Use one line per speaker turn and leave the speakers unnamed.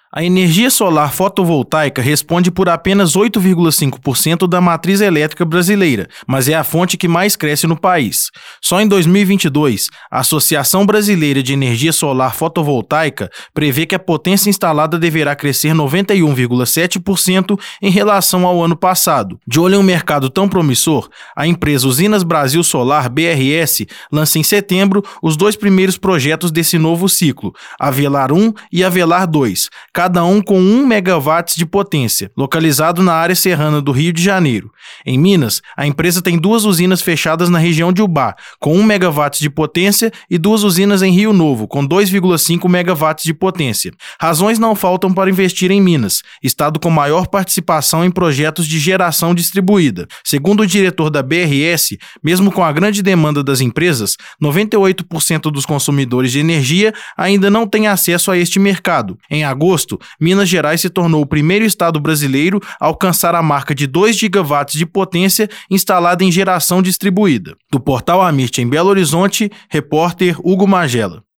A energia solar fotovoltaica responde por apenas 8,5% da matriz elétrica brasileira, mas é a fonte que mais cresce no país. Só em 2022, a Associação Brasileira de Energia Solar Fotovoltaica prevê que a potência instalada deverá crescer 91,7% em relação ao ano passado. De olho em um mercado tão promissor, a empresa Usinas Brasil Solar BRS lança em setembro os 2 primeiros projetos desse novo ciclo, Avelar 1 e Avelar 2. Cada um com 1 megawatts de potência, localizado na área serrana do Rio de Janeiro. Em Minas, a empresa tem 2 usinas fechadas na região de Ubá, com 1 megawatts de potência, e 2 usinas em Rio Novo, com 2,5 megawatts de potência. Razões não faltam para investir em Minas, estado com maior participação em projetos de geração distribuída. Segundo o diretor da BRS, mesmo com a grande demanda das empresas, 98% dos consumidores de energia ainda não têm acesso a este mercado. Em agosto, Minas Gerais se tornou o primeiro estado brasileiro a alcançar a marca de 2 gigawatts de potência instalada em geração distribuída. Do Portal Amit em Belo Horizonte, repórter Hugo Magela.